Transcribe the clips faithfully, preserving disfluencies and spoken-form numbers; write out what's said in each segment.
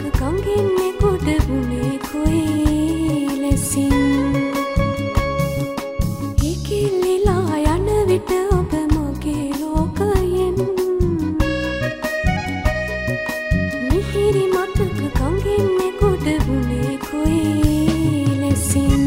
කංගෙන්නේ කොට බුනේ කොයි ලෙසින් හිකිලිලා යන විට ඔබ මගේ ලෝකයෙන් මිහිරි මතක කංගෙන්නේ කොට බුනේ කොයි ලෙසින්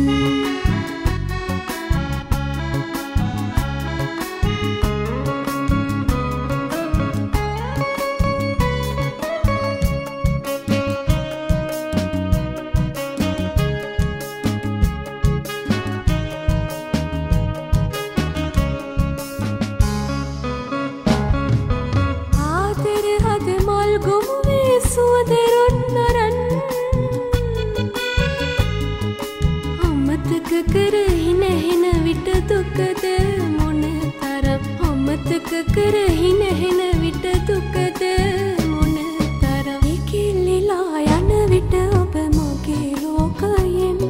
කරහින හෙන විට දුකද මොන තරම් අමතක කරහින හෙන විට දුකද මොන තරම් ඉකිලිලා යන විට ඔබ මගේ ලෝකයෙන්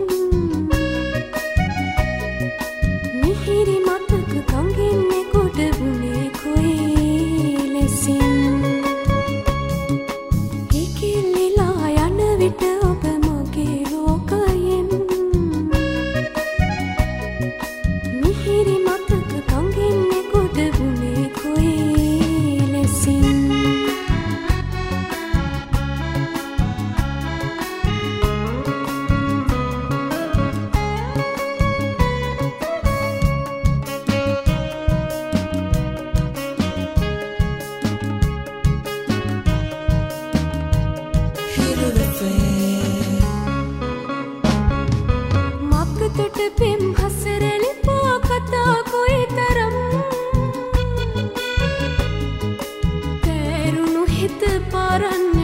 මිහිරි මතක කංගෙන්නේ කොට බුනේ කොයි ලෙසින් ඉකිලිලා යන විට ඔබ මගේ ලෝකයෙන් මිහිරි මතක කංගෙන්නේ කොට බුනේ කොයි ලෙසින් මක්කතට පෙම් හසරලි පා කතා කොයි තරම් තේරුණු හිත පාරන්න